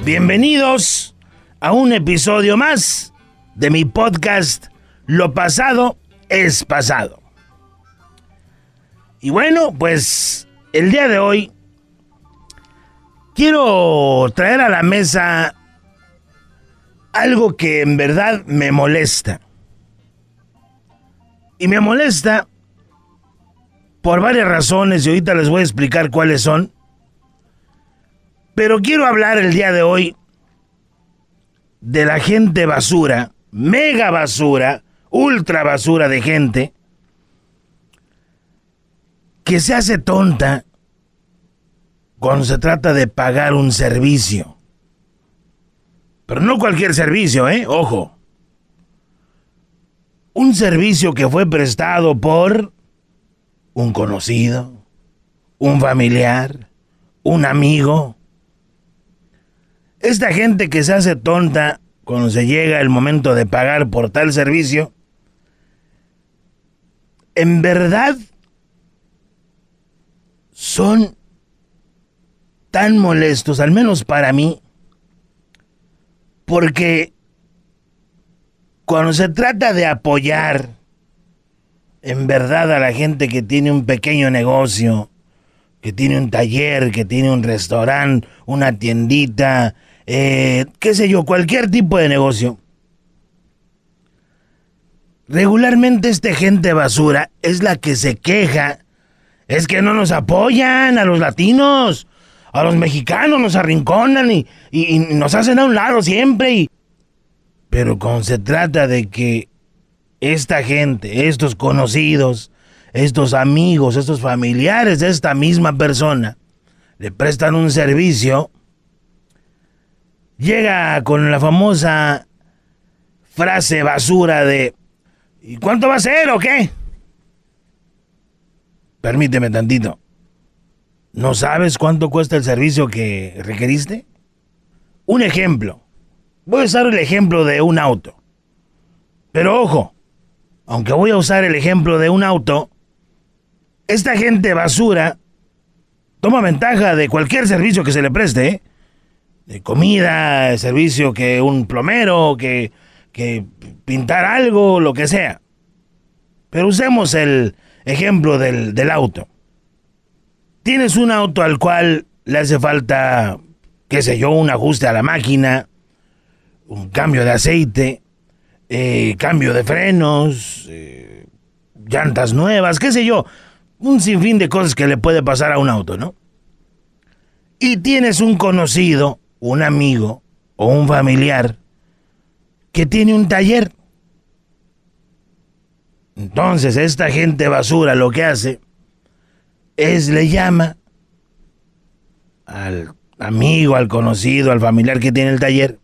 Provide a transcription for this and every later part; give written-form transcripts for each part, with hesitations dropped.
Bienvenidos a un episodio más de mi podcast Lo pasado es pasado. Y bueno, pues el día de hoy quiero traer a la mesa algo que en verdad me molesta. Y me molesta por varias razones y ahorita les voy a explicar cuáles son. Pero quiero hablar el día de hoy de la gente basura, mega basura, ultra basura de gente que se hace tonta cuando se trata de pagar un servicio. Pero no cualquier servicio, ojo. Un servicio que fue prestado por un conocido, un familiar, un amigo. Esta gente que se hace tonta cuando se llega el momento de pagar por tal servicio, en verdad son tan molestos, al menos para mí, porque cuando se trata de apoyar en verdad a la gente que tiene un pequeño negocio, que tiene un taller, que tiene un restaurante, una tiendita, qué sé yo, cualquier tipo de negocio. Regularmente esta gente basura es la que se queja. Es que no nos apoyan a los latinos, a los mexicanos nos arrinconan y nos hacen a un lado siempre. Pero cuando se trata de que esta gente, estos conocidos, estos amigos, estos familiares de esta misma persona le prestan un servicio, llega con la famosa frase basura de ¿y cuánto va a ser o qué? Permíteme tantito. ¿No sabes cuánto cuesta el servicio que requeriste? Un ejemplo. Voy a usar el ejemplo de un auto. Pero ojo, aunque voy a usar el ejemplo de un auto, esta gente basura toma ventaja de cualquier servicio que se le preste, de comida, de servicio que un plomero, que pintar algo, lo que sea. Pero usemos el ejemplo del auto. Tienes un auto al cual le hace falta, qué sé yo, un ajuste a la máquina, un cambio de aceite, cambio de frenos, llantas nuevas, qué sé yo, un sinfín de cosas que le puede pasar a un auto, ¿no? Y tienes un conocido, un amigo o un familiar que tiene un taller. Entonces esta gente basura lo que hace es le llama al amigo, al conocido, al familiar que tiene el taller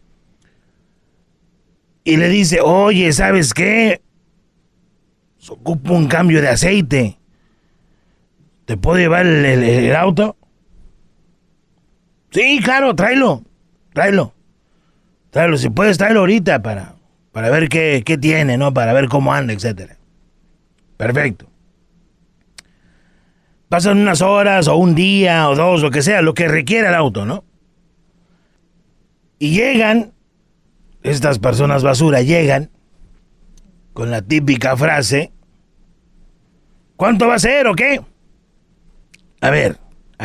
y le dice, oye, ¿sabes qué? Se ocupa un cambio de aceite. ¿Te puedo llevar el auto? Sí, claro, tráelo. Si puedes, tráelo ahorita para ver qué tiene, ¿no? Para ver cómo anda, etcétera. Perfecto. Pasan unas horas, o un día, o dos, lo que sea, lo que requiera el auto, ¿no? Y llegan, estas personas basura llegan con la típica frase, ¿cuánto va a ser o qué? A ver.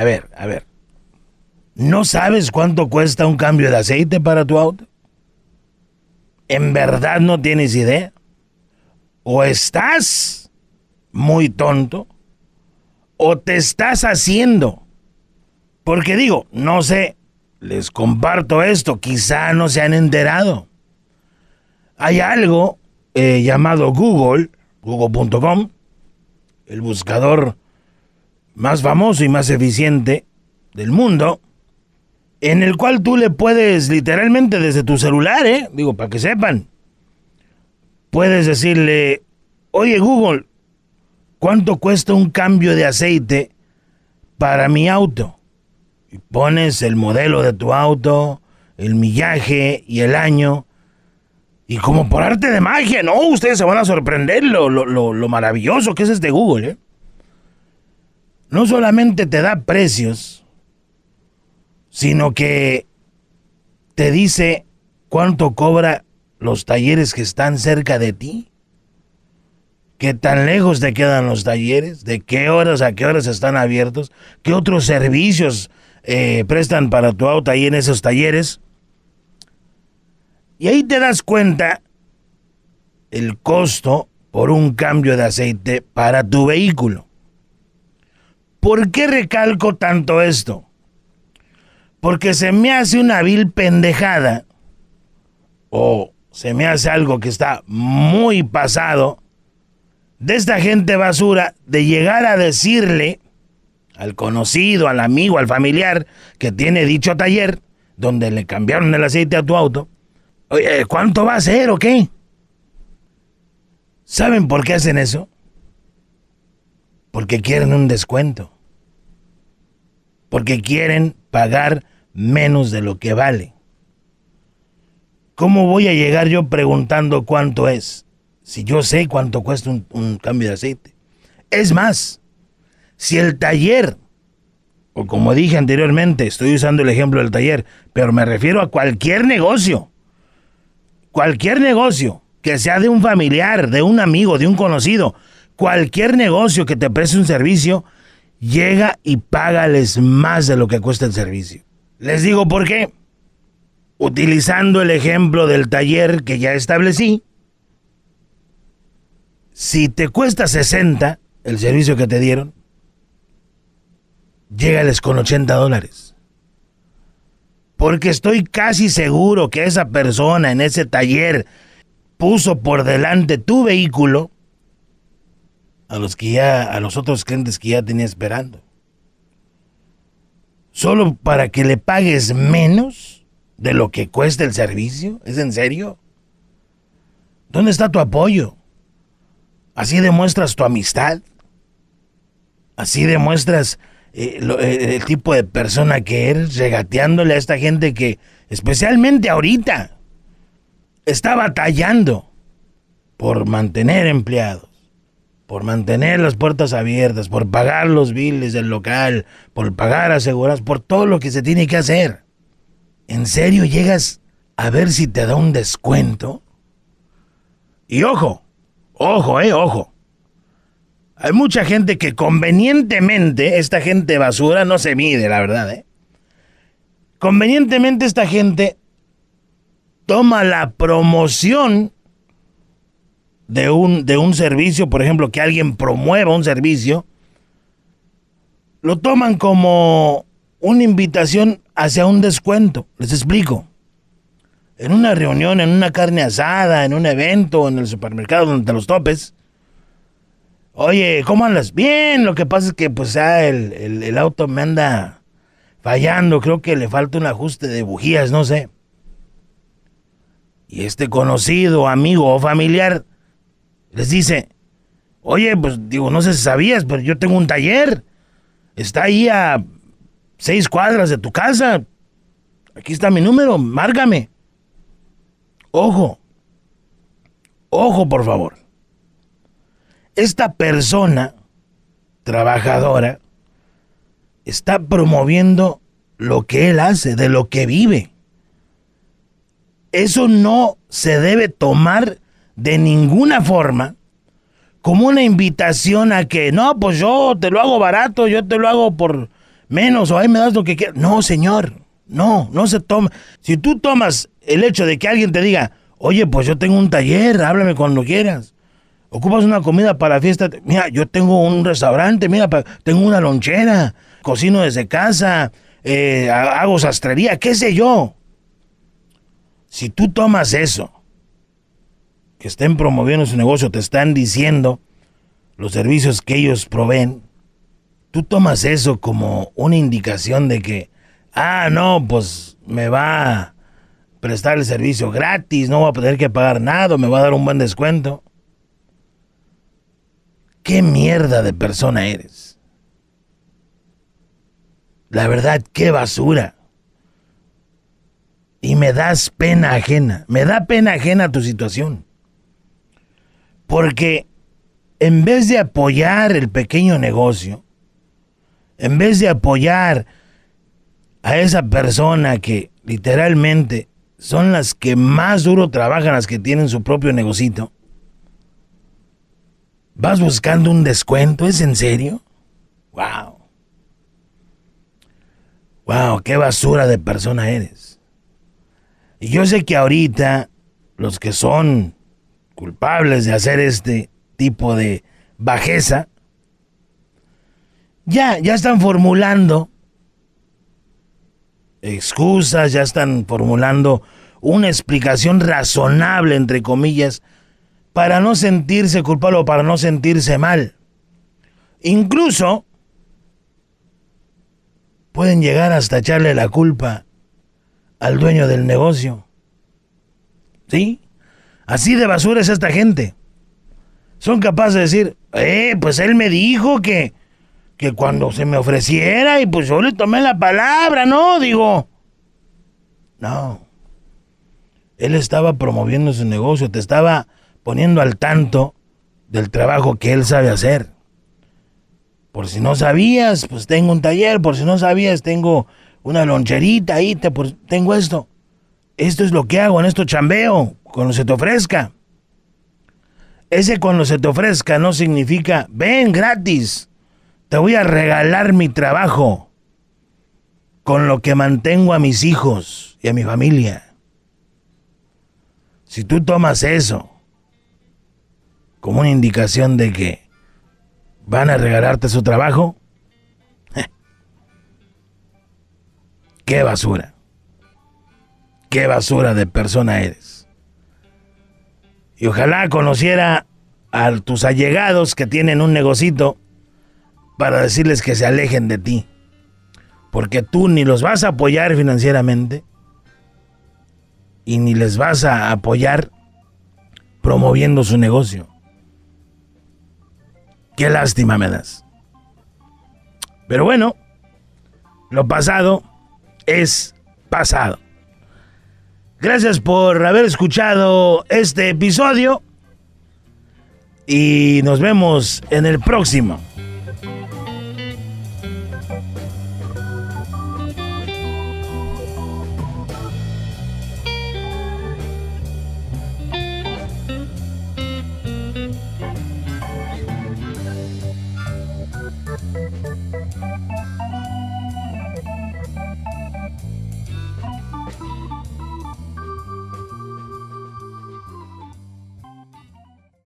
¿No sabes cuánto cuesta un cambio de aceite para tu auto? ¿En verdad no tienes idea? ¿O estás muy tonto? ¿O te estás haciendo? Porque digo, no sé, les comparto esto, quizá no se han enterado. Hay algo llamado Google, google.com, el buscador más famoso y más eficiente del mundo, en el cual tú le puedes literalmente desde tu celular, digo, para que sepan, puedes decirle, oye Google, ¿cuánto cuesta un cambio de aceite para mi auto? Y pones el modelo de tu auto, el millaje y el año, y como por arte de magia, no, ustedes se van a sorprender lo maravilloso que es este Google, No solamente te da precios, sino que te dice cuánto cobra los talleres que están cerca de ti? ¿Qué tan lejos te quedan los talleres? ¿De qué horas a qué horas están abiertos? ¿Qué otros servicios prestan para tu auto ahí en esos talleres? Y ahí te das cuenta el costo por un cambio de aceite para tu vehículo. ¿Por qué recalco tanto esto? Porque se me hace una vil pendejada o se me hace algo que está muy pasado de esta gente basura de llegar a decirle al conocido, al amigo, al familiar que tiene dicho taller donde le cambiaron el aceite a tu auto, oye, ¿cuánto va a ser o qué? ¿Saben por qué hacen eso? Porque quieren un descuento. Porque quieren pagar menos de lo que vale. ¿Cómo voy a llegar yo preguntando cuánto es? Si yo sé cuánto cuesta un cambio de aceite. Es más, si el taller, o como dije anteriormente, estoy usando el ejemplo del taller, pero me refiero a cualquier negocio que sea de un familiar, de un amigo, de un conocido, cualquier negocio que te preste un servicio, llega y págales más de lo que cuesta el servicio. Les digo por qué. Utilizando el ejemplo del taller que ya establecí, si te cuesta 60 el servicio que te dieron, llégales con $80. Porque estoy casi seguro que esa persona en ese taller puso por delante tu vehículo a los otros clientes que ya tenía esperando. ¿Solo para que le pagues menos de lo que cuesta el servicio? ¿Es en serio? ¿Dónde está tu apoyo? ¿Así demuestras tu amistad? ¿Así demuestras el tipo de persona que eres, regateándole a esta gente que, especialmente ahorita, está batallando por mantener empleados, por mantener las puertas abiertas, por pagar los biles del local, por pagar asegurados, por todo lo que se tiene que hacer? ¿En serio llegas a ver si te da un descuento? Y ojo. Hay mucha gente que convenientemente, esta gente basura no se mide, la verdad, Convenientemente esta gente toma la promoción de un servicio, por ejemplo, que alguien promueva un servicio, lo toman como una invitación hacia un descuento. Les explico. En una reunión, en una carne asada, en un evento, en el supermercado donde te los topes. Oye, ¿cómo andas? Bien, lo que pasa es que pues el auto me anda fallando. Creo que le falta un ajuste de bujías, no sé. Y este conocido, amigo o familiar les dice, oye, pues digo, no sé si sabías, pero yo tengo un taller. Está ahí a 6 cuadras de tu casa. Aquí está mi número, márcame. Ojo, por favor. Esta persona trabajadora está promoviendo lo que él hace, de lo que vive. Eso no se debe tomar de ninguna forma como una invitación a que, no, pues yo te lo hago barato, yo te lo hago por menos, o ahí me das lo que quieras. No, señor, no se toma. Si tú tomas el hecho de que alguien te diga, oye, pues yo tengo un taller, háblame cuando quieras. Ocupas una comida para la fiesta, mira, yo tengo un restaurante, mira, tengo una lonchera, cocino desde casa, hago sastrería, qué sé yo. Si tú tomas eso, que estén promoviendo su negocio, te están diciendo los servicios que ellos proveen, tú tomas eso como una indicación de que, no, pues me va a prestar el servicio gratis, no voy a tener que pagar nada, me va a dar un buen descuento. ¿Qué mierda de persona eres? La verdad, qué basura. Y me das pena ajena. Me da pena ajena tu situación. Porque en vez de apoyar el pequeño negocio, en vez de apoyar a esa persona que literalmente son las que más duro trabajan, las que tienen su propio negocito. ¿Vas buscando un descuento? ¿Es en serio? ¡Wow! ¡Wow! ¡Qué basura de persona eres! Y yo sé que ahorita los que son culpables de hacer este tipo de bajeza ya están formulando excusas, ya están formulando una explicación razonable, entre comillas, para no sentirse culpable o para no sentirse mal. Incluso pueden llegar hasta echarle la culpa al dueño del negocio. ¿Sí? Así de basura es esta gente. Son capaces de decir, pues él me dijo que cuando se me ofreciera y pues yo le tomé la palabra, ¿no? Digo, no. Él estaba promoviendo su negocio, te estaba poniendo al tanto del trabajo que él sabe hacer. Por si no sabías, pues tengo un taller. Por si no sabías, tengo una loncherita ahí, tengo esto. Esto es lo que hago, en esto chambeo, cuando se te ofrezca. Ese cuando se te ofrezca no significa, ven gratis, te voy a regalar mi trabajo, con lo que mantengo a mis hijos y a mi familia. Si tú tomas eso como una indicación de que van a regalarte su trabajo, ¡qué basura! ¡Qué basura de persona eres! Y ojalá conociera a tus allegados que tienen un negocito para decirles que se alejen de ti. Porque tú ni los vas a apoyar financieramente y ni les vas a apoyar promoviendo su negocio. Qué lástima me das. Pero bueno, lo pasado es pasado. Gracias por haber escuchado este episodio y nos vemos en el próximo.